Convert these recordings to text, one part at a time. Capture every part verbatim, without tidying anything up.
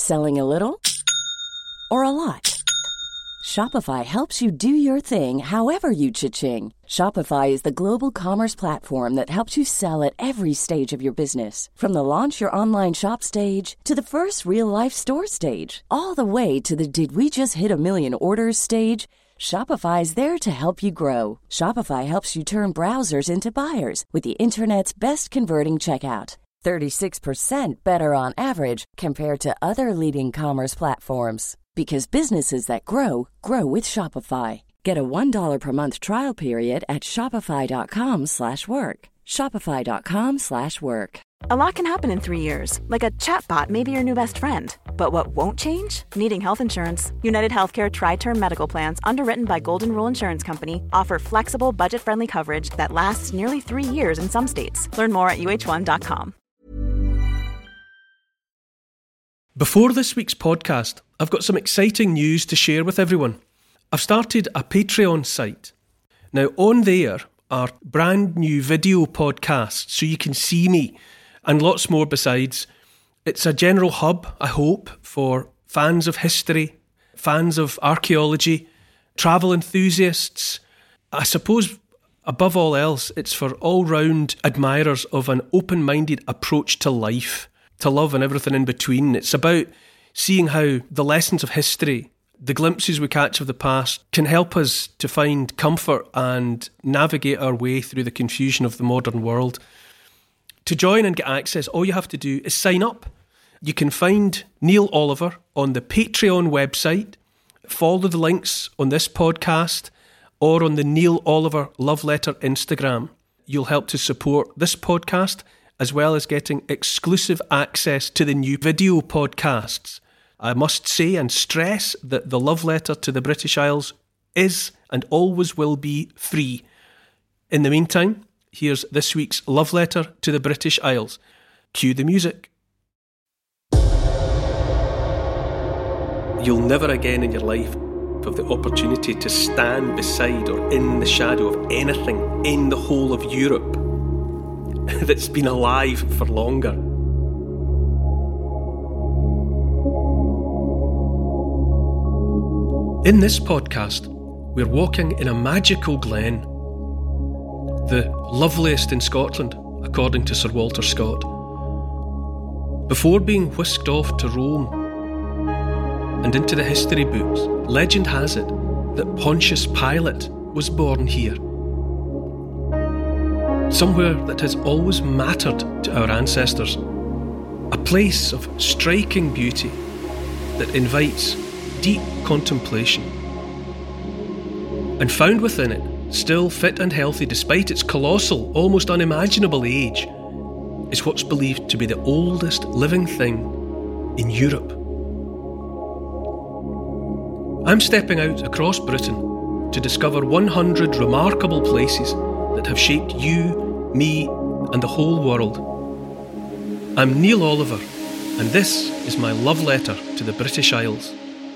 Selling a little or a lot? Shopify helps you do your thing however you cha-ching. Shopify is the global commerce platform that helps you sell at every stage of your business. From the launch your online shop stage to the first real-life store stage, all the way to the did we just hit a million orders stage. Shopify is there to help you grow. Shopify helps you turn browsers into buyers with the internet's best converting checkout. thirty-six percent better on average compared to other leading commerce platforms. Because businesses that grow, grow with Shopify. Get a one dollar per month trial period at shopify.com slash work. Shopify.com slash work. A lot can happen in three years, like a chatbot may be your new best friend. But what won't change? Needing health insurance. United Healthcare Tri-Term Medical Plans, underwritten by Golden Rule Insurance Company, offer flexible, budget-friendly coverage that lasts nearly three years in some states. Learn more at U H one dot com. Before this week's podcast, I've got some exciting news to share with everyone. I've started a Patreon site. Now, on there are brand new video podcasts so you can see me and lots more besides. It's a general hub, I hope, for fans of history, fans of archaeology, travel enthusiasts. I suppose, above all else, it's for all-round admirers of an open-minded approach to life, to love and everything in between. It's about seeing how the lessons of history, the glimpses we catch of the past, can help us to find comfort and navigate our way through the confusion of the modern world. To join and get access, all you have to do is sign up. You can find Neil Oliver on the Patreon website, follow the links on this podcast, or on the Neil Oliver Love Letter Instagram. You'll help to support this podcast, as well as getting exclusive access to the new video podcasts. I must say and stress that the Love Letter to the British Isles is and always will be free. In the meantime, here's this week's Love Letter to the British Isles. Cue the music. You'll never again in your life have the opportunity to stand beside or in the shadow of anything in the whole of Europe that's been alive for longer. In this podcast, we're walking in a magical glen, the loveliest in Scotland, according to Sir Walter Scott. Before being whisked off to Rome and into the history books, legend has it that Pontius Pilate was born here. Somewhere that has always mattered to our ancestors. A place of striking beauty that invites deep contemplation. And found within it, still fit and healthy despite its colossal, almost unimaginable age, is what's believed to be the oldest living thing in Europe. I'm stepping out across Britain to discover one hundred remarkable places that have shaped you, me, and the whole world. I'm Neil Oliver, and this is my love letter to the British Isles.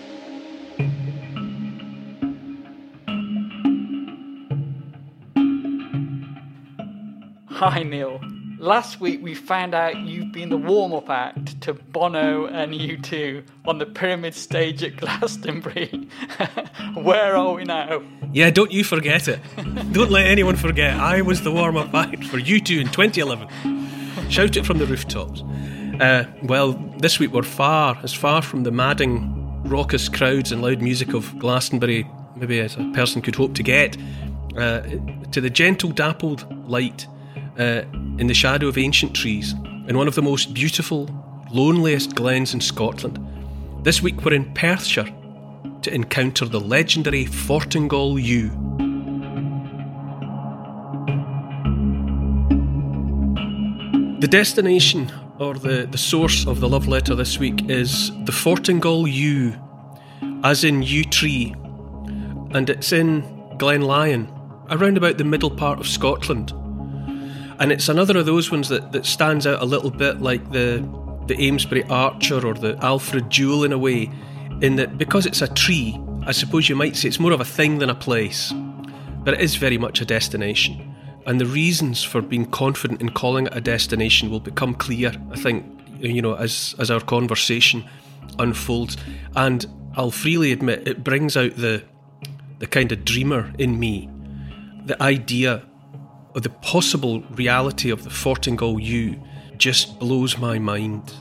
Hi Neil. Last week we found out you've been the warm-up act to Bono and U two on the Pyramid stage at Glastonbury. Where are we now? Yeah, don't you forget it. Don't let anyone forget I was the warm-up act for U two in twenty eleven. Shout it from the rooftops. Uh, well, this week we're far, as far from the madding, raucous crowds and loud music of Glastonbury, maybe as a person could hope to get, uh, to the gentle dappled light Uh, in the shadow of ancient trees, in one of the most beautiful, loneliest glens in Scotland. This week we're in Perthshire to encounter the legendary Fortingall Yew. The destination, or the, the source of the love letter this week, is the Fortingall Yew, as in yew tree, and it's in Glen Lyon, around about the middle part of Scotland. And it's another of those ones that, that stands out a little bit like the the Amesbury Archer or the Alfred Jewel in a way, in that because it's a tree, I suppose you might say it's more of a thing than a place. But it is very much a destination. And the reasons for being confident in calling it a destination will become clear, I think, you know, as, as our conversation unfolds. And I'll freely admit, it brings out the the kind of dreamer in me. The idea of the possible reality of the Fortingall Yew just blows my mind.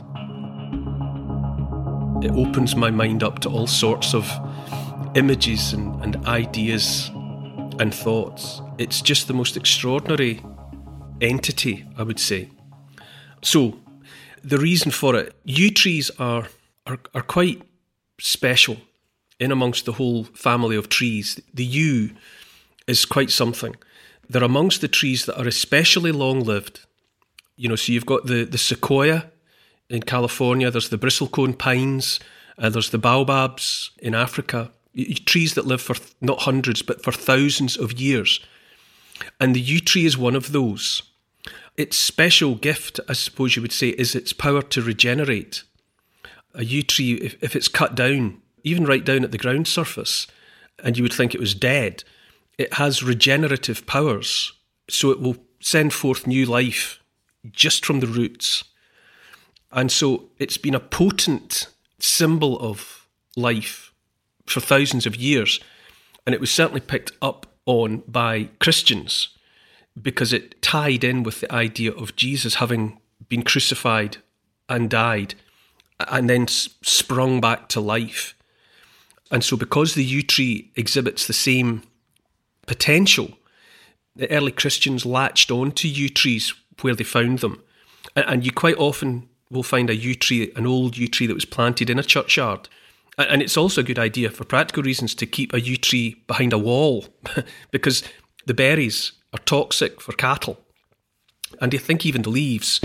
It opens my mind up to all sorts of images and, and ideas and thoughts. It's just the most extraordinary entity, I would say. So, the reason for it, yew trees are, are, are quite special in amongst the whole family of trees. The yew is quite something. They're amongst the trees that are especially long-lived. You know, so you've got the, the sequoia in California, there's the bristlecone pines, uh, there's the baobabs in Africa, trees that live for not hundreds, but for thousands of years. And the yew tree is one of those. Its special gift, I suppose you would say, is its power to regenerate. A yew tree, if, if it's cut down, even right down at the ground surface, and you would think it was dead, it has regenerative powers, so it will send forth new life just from the roots. And so it's been a potent symbol of life for thousands of years, and it was certainly picked up on by Christians because it tied in with the idea of Jesus having been crucified and died and then sprung back to life. And so because the yew tree exhibits the same potential, the early Christians latched on to yew trees where they found them. And you quite often will find a yew tree, an old yew tree that was planted in a churchyard. And it's also a good idea for practical reasons to keep a yew tree behind a wall because the berries are toxic for cattle. And I think even the leaves.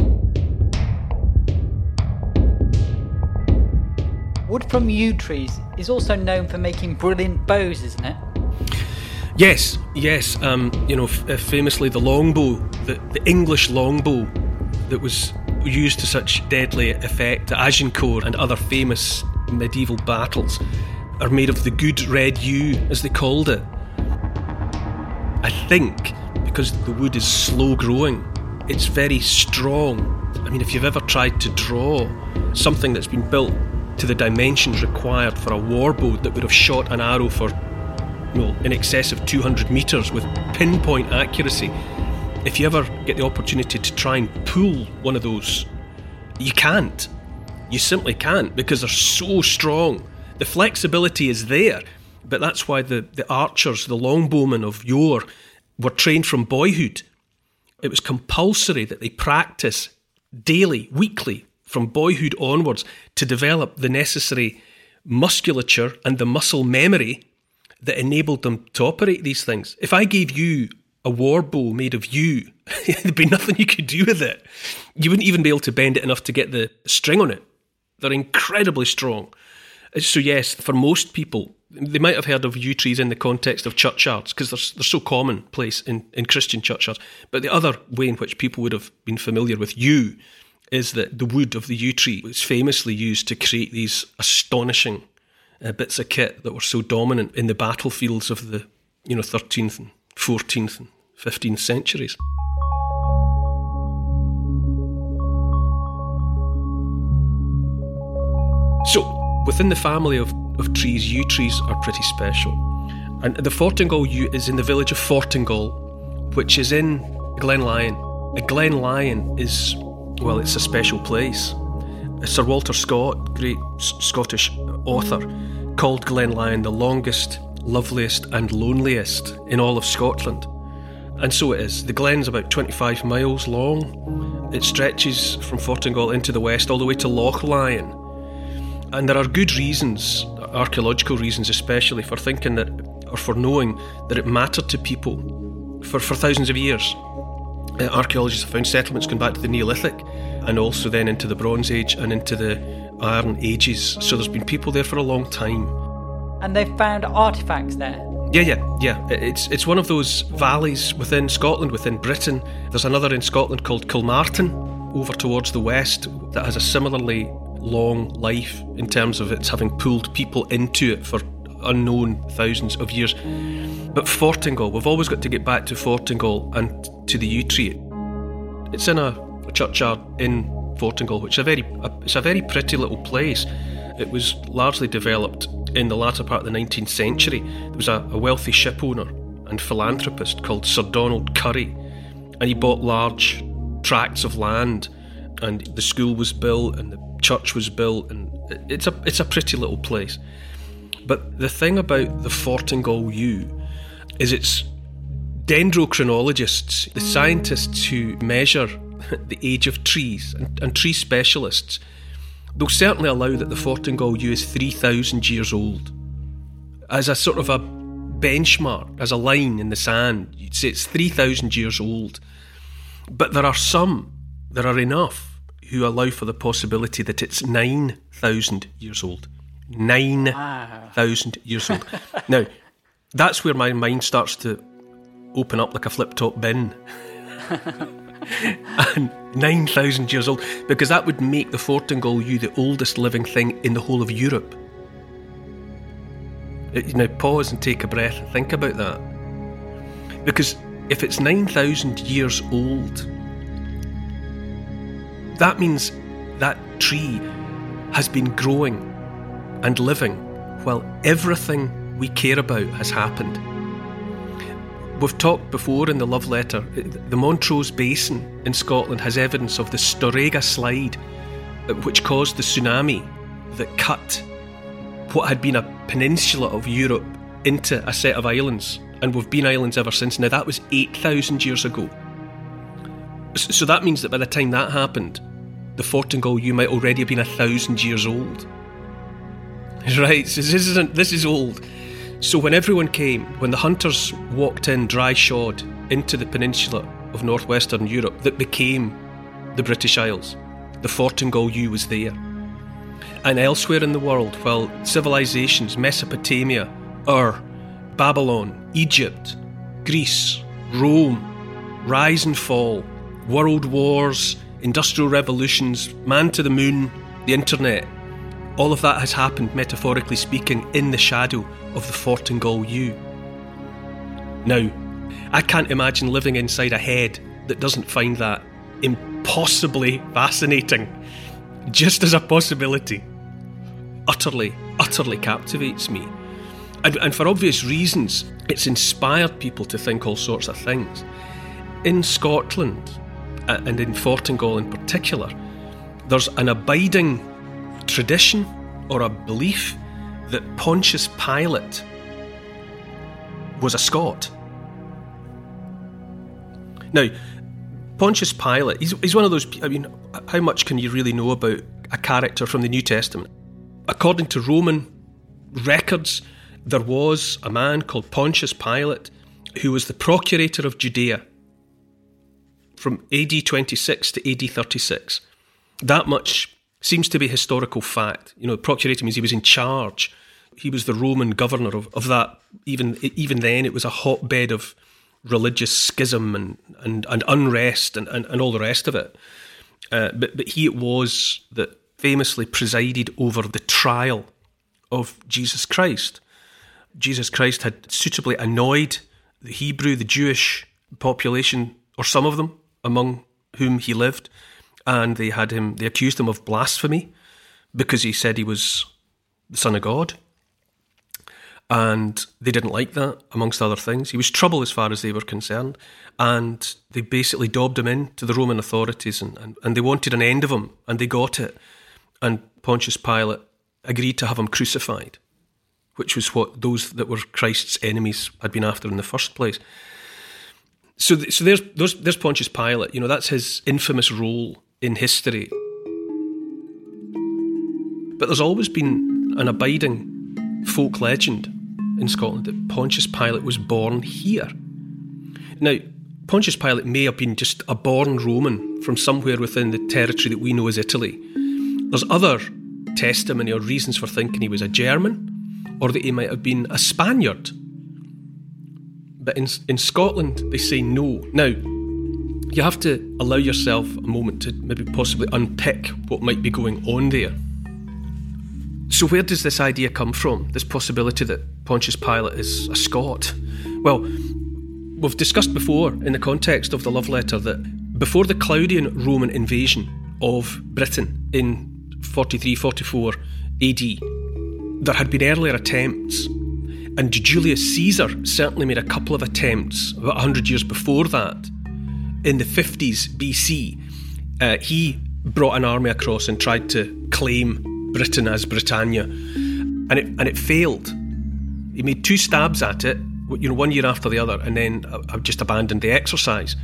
Wood from yew trees is also known for making brilliant bows, isn't it? Yes, yes. Um, you know, f- famously the longbow, the, the English longbow that was used to such deadly effect at Agincourt and other famous medieval battles are made of the good red yew, as they called it. I think because the wood is slow growing, it's very strong. I mean, if you've ever tried to draw something that's been built to the dimensions required for a warbow that would have shot an arrow for, you know, in excess of two hundred metres with pinpoint accuracy, if you ever get the opportunity to try and pull one of those, you can't. You simply can't because they're so strong. The flexibility is there, but that's why the, the archers, the longbowmen of yore, were trained from boyhood. It was compulsory that they practice daily, weekly, from boyhood onwards to develop the necessary musculature and the muscle memory that enabled them to operate these things. If I gave you a war bow made of yew, there'd be nothing you could do with it. You wouldn't even be able to bend it enough to get the string on it. They're incredibly strong. So yes, for most people, they might have heard of yew trees in the context of churchyards because they're, they're so commonplace in, in Christian churchyards. But the other way in which people would have been familiar with yew is that the wood of the yew tree was famously used to create these astonishing uh, bits of kit that were so dominant in the battlefields of the, you know, thirteenth and fourteenth and fifteenth centuries. So, within the family of, of trees, yew trees are pretty special. And the Fortingall yew is in the village of Fortingall, which is in Glen Lyon. Glen Lyon is, well, it's a special place. Sir Walter Scott, great S- Scottish author, called Glen Lyon the longest, loveliest and loneliest in all of Scotland. And so it is. The glen's about twenty-five miles long. It stretches from Fortingall into the west all the way to Loch Lyon. And there are good reasons, archaeological reasons especially, for thinking that, or for knowing that it mattered to people for, for thousands of years. Uh, archaeologists have found settlements going back to the Neolithic and also then into the Bronze Age and into the Iron Ages. So there's been people there for a long time. And they've found artefacts there? Yeah, yeah, yeah. It's it's one of those valleys within Scotland, within Britain. There's another in Scotland called Kilmartin, over towards the west, that has a similarly long life in terms of its having pulled people into it for unknown thousands of years. But Fortingall, we've always got to get back to Fortingall and to the yew tree. It's in a, a churchyard in Fortingall, which is a very a, it's a very pretty little place. It was largely developed in the latter part of the nineteenth century. There was a, a wealthy ship owner and philanthropist called Sir Donald Currie, and he bought large tracts of land, and the school was built and the church was built, and it's a it's a pretty little place. But the thing about the Fortingall Yew is it's dendrochronologists, the scientists who measure the age of trees, and, and tree specialists, they'll certainly allow that the Fortingall Yew is three thousand years old. As a sort of a benchmark, as a line in the sand, you'd say it's three thousand years old. But there are some, there are enough, who allow for the possibility that it's nine thousand years old. nine thousand years old. Now, that's where my mind starts to open up like a flip-top bin. And nine thousand years old, because that would make the Fortingall Yew the oldest living thing in the whole of Europe. Now pause and take a breath and think about that. Because if it's nine thousand years old, that means that tree has been growing and living while everything we care about has happened. We've talked before in the love letter, the Montrose Basin in Scotland has evidence of the Storegga slide, which caused the tsunami that cut what had been a peninsula of Europe into a set of islands, and we've been islands ever since. Now that was eight thousand years ago. So that means that by the time that happened, the Fortingall Yew might already have been a thousand years old. Right, so this isn't this is old. So when everyone came, when the hunters walked in dry-shod into the peninsula of northwestern Europe that became the British Isles, the Fortingall Yew was there. And elsewhere in the world, while civilizations, Mesopotamia, Ur, Babylon, Egypt, Greece, Rome, rise and fall, world wars, industrial revolutions, man to the moon, the internet, all of that has happened, metaphorically speaking, in the shadow of the Fortingall Yew. Now, I can't imagine living inside a head that doesn't find that impossibly fascinating. Just as a possibility, utterly, utterly captivates me. And, and for obvious reasons, it's inspired people to think all sorts of things. In Scotland, and in Fortingall in particular, there's an abiding tradition or a belief that Pontius Pilate was a Scot. Now, Pontius Pilate, he's, he's one of those, I mean, how much can you really know about a character from the New Testament? According to Roman records, there was a man called Pontius Pilate who was the procurator of Judea from A D twenty-six to A D thirty-six. That much seems to be historical fact. You know, procurator means he was in charge. He was the Roman governor of, of that. Even even then, it was a hotbed of religious schism and, and, and unrest and, and, and all the rest of it. Uh, but, but he it was that famously presided over the trial of Jesus Christ. Jesus Christ had suitably annoyed the Hebrew, the Jewish population, or some of them, among whom he lived, and they had him, they accused him of blasphemy because he said he was the Son of God. And they didn't like that, amongst other things. He was trouble as far as they were concerned. And they basically dobbed him in to the Roman authorities, and, and, and they wanted an end of him, and they got it. And Pontius Pilate agreed to have him crucified, which was what those that were Christ's enemies had been after in the first place. So, so there's, there's, there's Pontius Pilate. You know, that's his infamous role in history. But there's always been an abiding folk legend in Scotland that Pontius Pilate was born here. Now, Pontius Pilate may have been just a born Roman from somewhere within the territory that we know as Italy. There's other testimony or reasons for thinking he was a German, or that he might have been a Spaniard. But in, in Scotland, they say no. Now, you have to allow yourself a moment to maybe possibly unpick what might be going on there. So where does this idea come from, this possibility that Pontius Pilate is a Scot? Well, we've discussed before in the context of the love letter that before the Claudian Roman invasion of Britain in forty-three forty-four A D. There had been earlier attempts, and Julius Caesar certainly made a couple of attempts about one hundred years before that. In the fifties B C, uh, he brought an army across and tried to claim Britain as Britannia, and it and it failed. He made two stabs at it, you know, one year after the other, and then uh, just abandoned the exercise.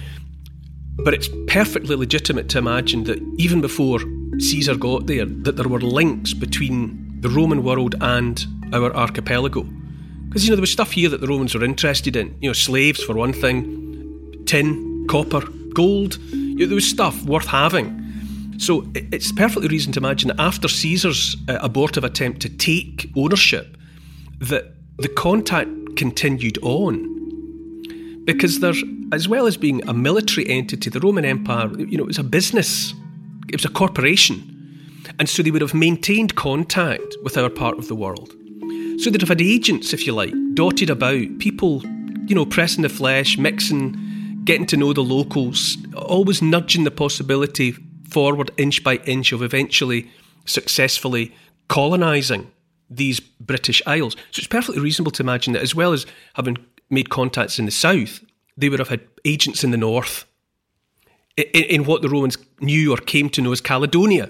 But it's perfectly legitimate to imagine that even before Caesar got there, that there were links between the Roman world and our archipelago. Because, you know, there was stuff here that the Romans were interested in. You know, slaves for one thing, tin, copper, gold. You know, there was stuff worth having. So it's perfectly reasoned to imagine that after Caesar's uh, abortive attempt to take ownership, that the contact continued on. Because there, as well as being a military entity, the Roman Empire, you know, it was a business. It was a corporation. And so they would have maintained contact with our part of the world. So they'd have had agents, if you like, dotted about, people, you know, pressing the flesh, mixing, getting to know the locals, always nudging the possibility forward inch by inch of eventually successfully colonising these British Isles. So it's perfectly reasonable to imagine that as well as having made contacts in the south, they would have had agents in the north, in, in what the Romans knew or came to know as Caledonia.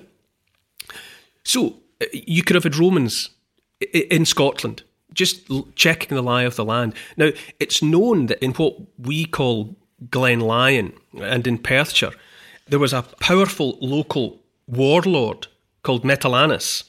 So you could have had Romans in Scotland, just checking the lie of the land. Now, it's known that in what we call Glen Lyon and in Perthshire, there was a powerful local warlord called Metalanus.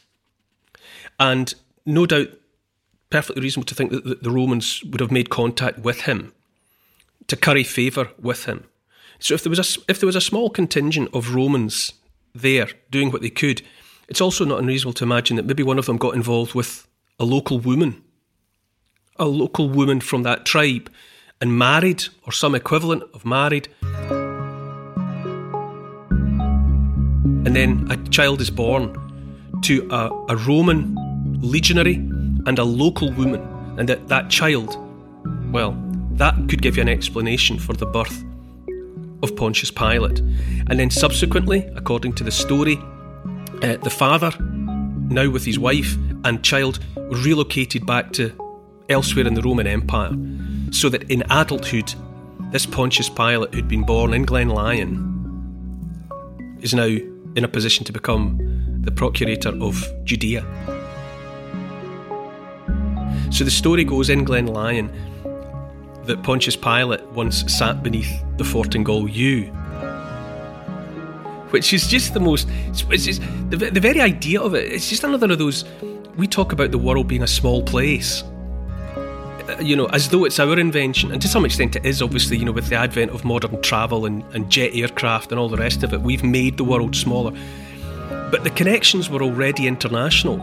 And no doubt, perfectly reasonable to think that the Romans would have made contact with him to curry favour with him. So if there was a, if there was a small contingent of Romans there doing what they could, it's also not unreasonable to imagine that maybe one of them got involved with a local woman, a local woman from that tribe, and married, or some equivalent of married. And then a child is born to a, a Roman legionary and a local woman. And that, that child, well, that could give you an explanation for the birth of Pontius Pilate. And then subsequently, according to the story, Uh, the father, now with his wife and child, relocated back to elsewhere in the Roman Empire, so that in adulthood, this Pontius Pilate, who'd been born in Glen Lyon, is now in a position to become the procurator of Judea. So the story goes in Glen Lyon that Pontius Pilate once sat beneath the Fortingall Yew, which is just the most, it's just, the, the very idea of it, it's just another of those, we talk about the world being a small place, uh, you know, as though it's our invention, and to some extent it is, obviously, you know, with the advent of modern travel and, and jet aircraft and all the rest of it, we've made the world smaller. But the connections were already international,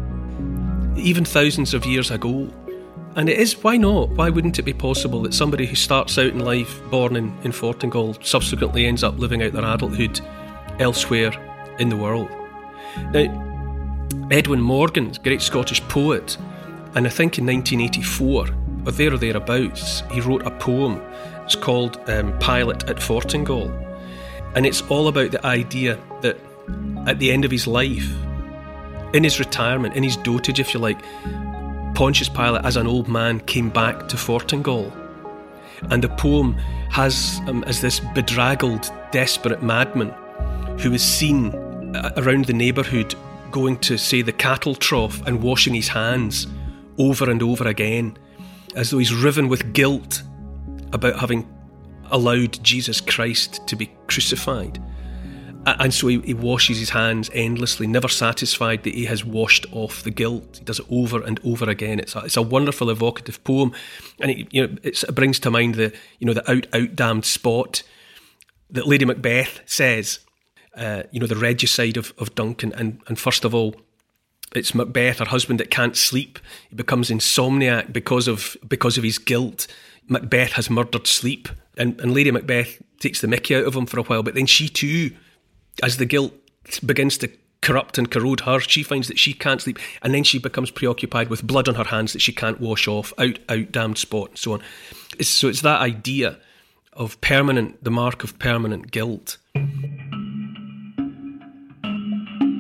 even thousands of years ago. And it is, why not? Why wouldn't it be possible that somebody who starts out in life born in, in Fortingall subsequently ends up living out their adulthood elsewhere in the world? Now, Edwin Morgan, great Scottish poet, and I think in nineteen eighty-four, or there or thereabouts, he wrote a poem. It's called um, Pilate at Fortingall. And it's all about the idea that at the end of his life, in his retirement, in his dotage, if you like, Pontius Pilate, as an old man, came back to Fortingall. And the poem has um, as this bedraggled, desperate madman who is seen around the neighbourhood going to, say, the cattle trough and washing his hands over and over again, as though he's riven with guilt about having allowed Jesus Christ to be crucified. And so he, he washes his hands endlessly, never satisfied that he has washed off the guilt. He does it over and over again. It's a, it's a wonderful, evocative poem, and it, you know, it's, it brings to mind the, you know, the out, out damned spot that Lady Macbeth says. Uh, you know, the regicide of, of Duncan, and, and first of all, it's Macbeth, her husband, that can't sleep. He becomes insomniac because of because of his guilt. Macbeth has murdered sleep, and, and Lady Macbeth takes the mickey out of him for a while, but then she too, as the guilt begins to corrupt and corrode her, she finds that she can't sleep, and then she becomes preoccupied with blood on her hands that she can't wash off, out, out, damned spot, and so on. It's, so it's that idea of permanent, the mark of permanent guilt.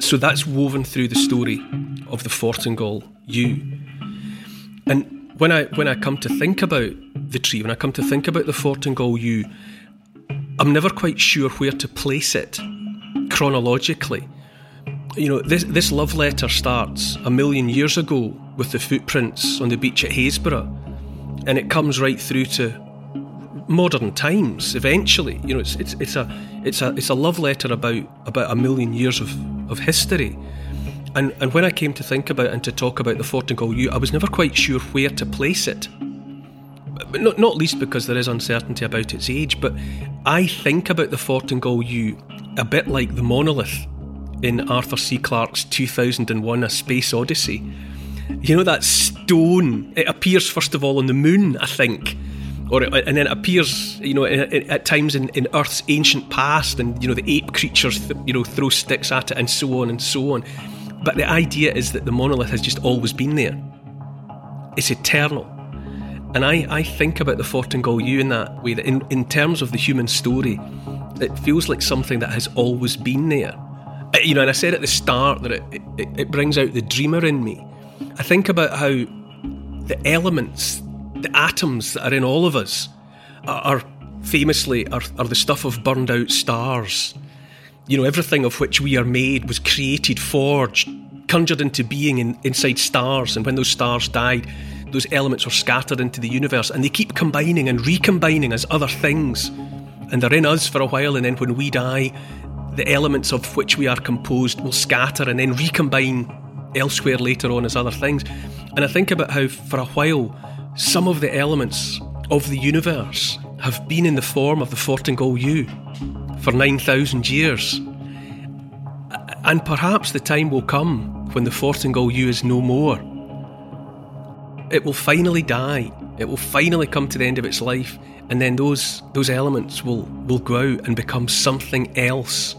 So that's woven through the story of the Fortingall yew. And when I when I come to think about the tree, when I come to think about the Fortingall yew, I'm never quite sure where to place it chronologically. You know, this this love letter starts a million years ago with the footprints on the beach at Haysborough, and it comes right through to modern times eventually. You know, it's it's it's a it's a it's a love letter about about a million years of, of history. And and when I came to think about and to talk about the Fortingall yew, I was never quite sure where to place it. But not not least because there is uncertainty about its age, but I think about the Fortingall yew a bit like the monolith in Arthur C. Clarke's two thousand one A Space Odyssey. You know, that stone, it appears first of all on the moon, I think, or it, and then it appears, you know, in, in, at times in, in Earth's ancient past, and, you know, the ape creatures, th- you know, throw sticks at it and so on and so on. But the idea is that the monolith has just always been there. It's eternal. And I, I think about the Fortingall yew in that way, that in, in terms of the human story, it feels like something that has always been there. You know, and I said at the start that it, it, it brings out the dreamer in me. I think about how the elements, the atoms that are in all of us are, are famously are, are the stuff of burned out stars. You know, everything of which we are made was created, forged, conjured into being in, inside stars. And when those stars died, those elements were scattered into the universe, and they keep combining and recombining as other things. And they're in us for a while, and then when we die, the elements of which we are composed will scatter and then recombine elsewhere later on as other things. And I think about how for a while some of the elements of the universe have been in the form of the Fortingall yew for nine thousand years. And perhaps the time will come when the Fortingall yew is no more. It will finally die. It will finally come to the end of its life, and then those those elements will, will go out and become something else.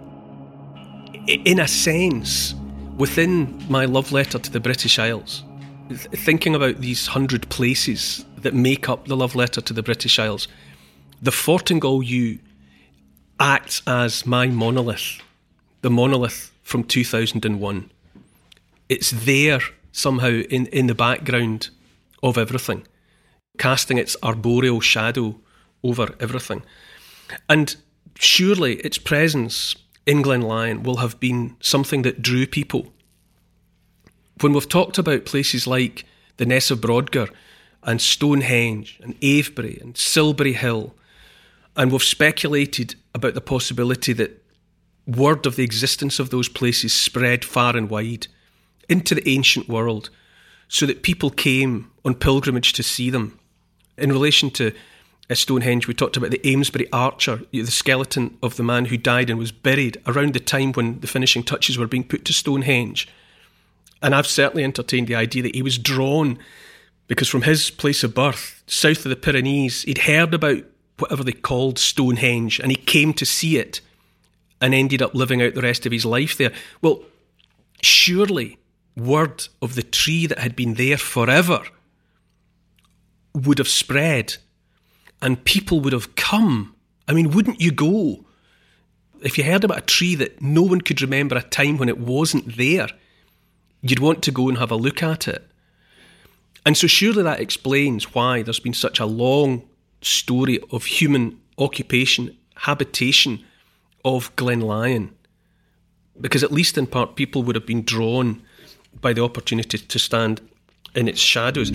In a sense, within my love letter to the British Isles, th- thinking about these hundred places that make up the love letter to the British Isles, the Fortingall yew acts as my monolith, the monolith from two thousand one. It's there somehow in, in the background of everything, casting its arboreal shadow over everything. And surely its presence in Glenlyon will have been something that drew people. When we've talked about places like the Ness of Brodgar and Stonehenge and Avebury and Silbury Hill, and we've speculated about the possibility that word of the existence of those places spread far and wide into the ancient world, so that people came on pilgrimage to see them. In relation to uh, Stonehenge, we talked about the Amesbury Archer, the skeleton of the man who died and was buried around the time when the finishing touches were being put to Stonehenge. And I've certainly entertained the idea that he was drawn because from his place of birth, south of the Pyrenees, he'd heard about whatever they called Stonehenge, and he came to see it and ended up living out the rest of his life there. Well, surely word of the tree that had been there forever would have spread, and people would have come. I mean, wouldn't you go? If you heard about a tree that no one could remember a time when it wasn't there, you'd want to go and have a look at it. And so surely that explains why there's been such a long story of human occupation, habitation of Glenlyon. Because at least in part, people would have been drawn by the opportunity to stand in its shadows.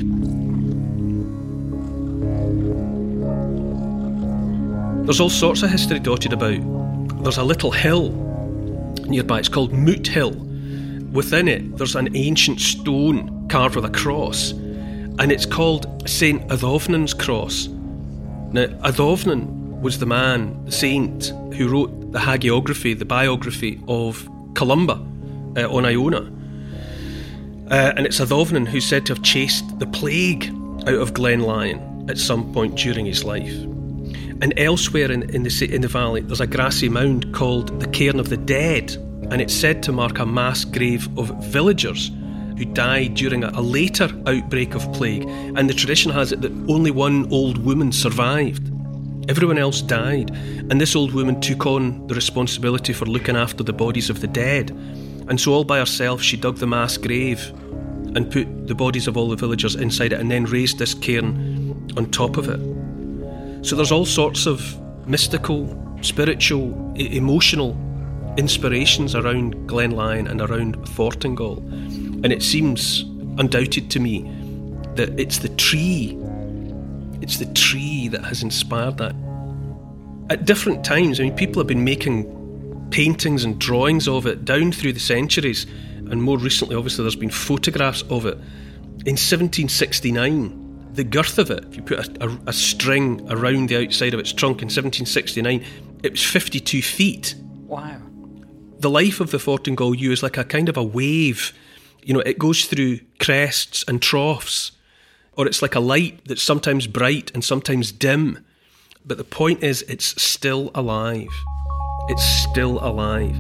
There's all sorts of history dotted about. There's a little hill nearby, it's called Moot Hill. Within it, there's an ancient stone carved with a cross, and it's called Saint Adovnan's Cross. Now, Adovnan was the man, the saint, who wrote the hagiography, the biography of Columba uh, on Iona. Uh, and it's Adovnan who's said to have chased the plague out of Glenlyon at some point during his life. And elsewhere in, in, the, in the valley, there's a grassy mound called the Cairn of the Dead, and it's said to mark a mass grave of villagers who died during a, a later outbreak of plague. And the tradition has it that only one old woman survived. Everyone else died, and this old woman took on the responsibility for looking after the bodies of the dead. And so all by herself she dug the mass grave and put the bodies of all the villagers inside it and then raised this cairn on top of it. So there's all sorts of mystical, spiritual, e- emotional inspirations around Glenlyon and around Fortingall. And it seems undoubted to me that it's the tree, it's the tree that has inspired that. At different times, I mean, people have been making paintings and drawings of it down through the centuries, and more recently, obviously, there's been photographs of it. In seventeen sixty-nine, the girth of it, if you put a, a, a string around the outside of its trunk in seventeen sixty-nine, it was fifty-two feet. Wow. The life of the Fortingall Yew is like a kind of a wave. You know, it goes through crests and troughs, or it's like a light that's sometimes bright and sometimes dim. But the point is, it's still alive. It's still alive.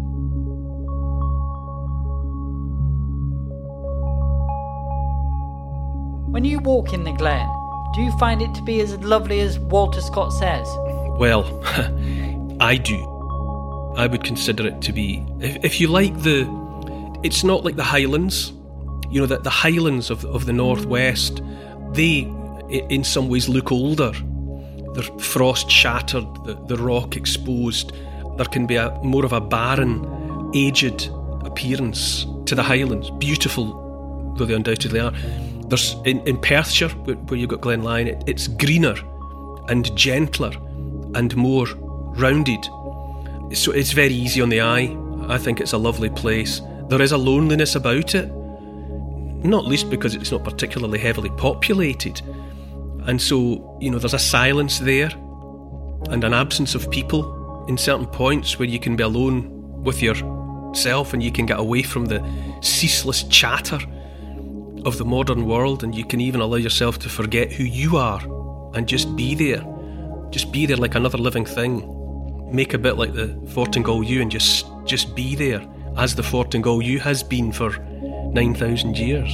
When you walk in the glen, do you find it to be as lovely as Walter Scott says? Well, I do. I would consider it to be, if, if you like the, it's not like the Highlands, you know, that the Highlands of, of the Northwest, they in some ways look older. They're frost shattered, the, the rock exposed. There can be a more of a barren, aged appearance to the Highlands, beautiful though they undoubtedly are. There's in, in Perthshire, where, where you've got Glenlyon, it, it's greener and gentler and more rounded. So it's very easy on the eye. I think it's a lovely place. There is a loneliness about it, not least because it's not particularly heavily populated. And so, you know, there's a silence there and an absence of people in certain points where you can be alone with yourself and you can get away from the ceaseless chatter of the modern world, and you can even allow yourself to forget who you are and just be there. Just be there like another living thing. Make a bit like the Fortingall Yew and just, just be there as the Fortingall Yew has been for nine thousand years.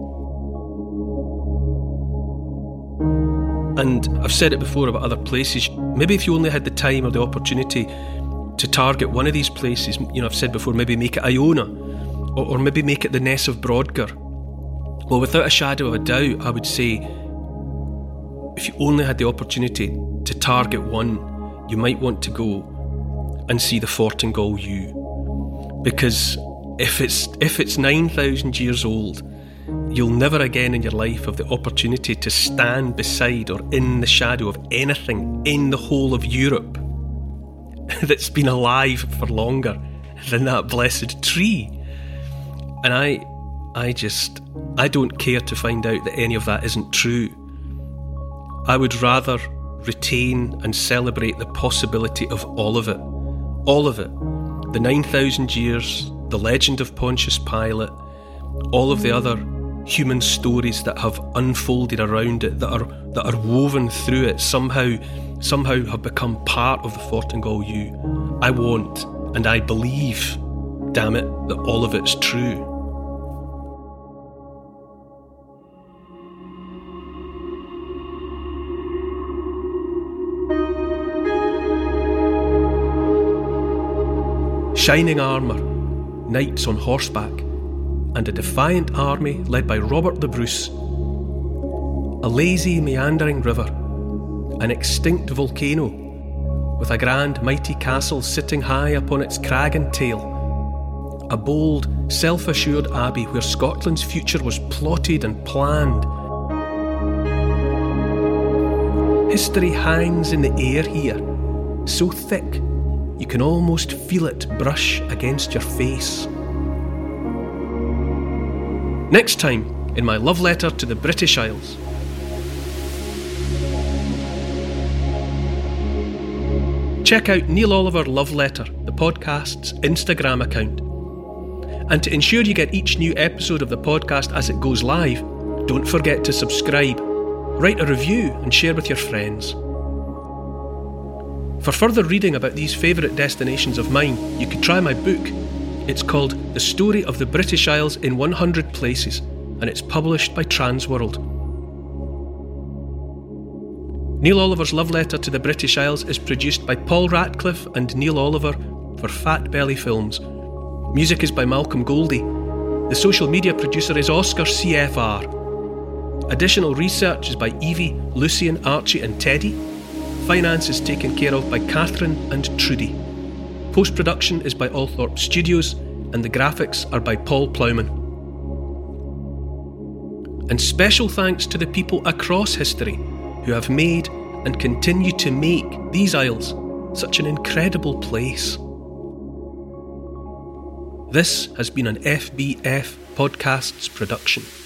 And I've said it before about other places. Maybe if you only had the time or the opportunity to target one of these places, you know, I've said before, maybe make it Iona, or, or maybe make it the Ness of Brodgar. Well, without a shadow of a doubt, I would say, if you only had the opportunity to target one, you might want to go and see the Fortingall Yew. Because if it's if it's nine thousand years old, you'll never again in your life have the opportunity to stand beside or in the shadow of anything in the whole of Europe that's been alive for longer than that blessed tree. And I I just, I don't care to find out that any of that isn't true. I would rather retain and celebrate the possibility of all of it. All of it. The nine thousand years, the legend of Pontius Pilate, all of the other human stories that have unfolded around it, that are that are woven through it, somehow somehow have become part of the Fortingall Yew. I want, and I believe, damn it, that all of it's true. Shining armour, knights on horseback, and a defiant army led by Robert the Bruce. A lazy, meandering river, an extinct volcano, with a grand, mighty castle sitting high upon its crag and tail. A bold, self-assured abbey where Scotland's future was plotted and planned. History hangs in the air here, so thick you can almost feel it brush against your face. Next time, in my love letter to the British Isles. Check out Neil Oliver Love Letter, the podcast's Instagram account. And to ensure you get each new episode of the podcast as it goes live, don't forget to subscribe, write a review and share with your friends. For further reading about these favourite destinations of mine, you could try my book. It's called The Story of the British Isles in one hundred Places, and it's published by Transworld. Neil Oliver's Love Letter to the British Isles is produced by Paul Ratcliffe and Neil Oliver for Fat Belly Films. Music is by Malcolm Goldie. The social media producer is Oscar C F R. Additional research is by Evie, Lucian, Archie and Teddy. Finance is taken care of by Catherine and Trudy. Post-production is by Althorpe Studios and the graphics are by Paul Plowman. And special thanks to the people across history who have made and continue to make these Isles such an incredible place. This has been an F B F Podcasts production.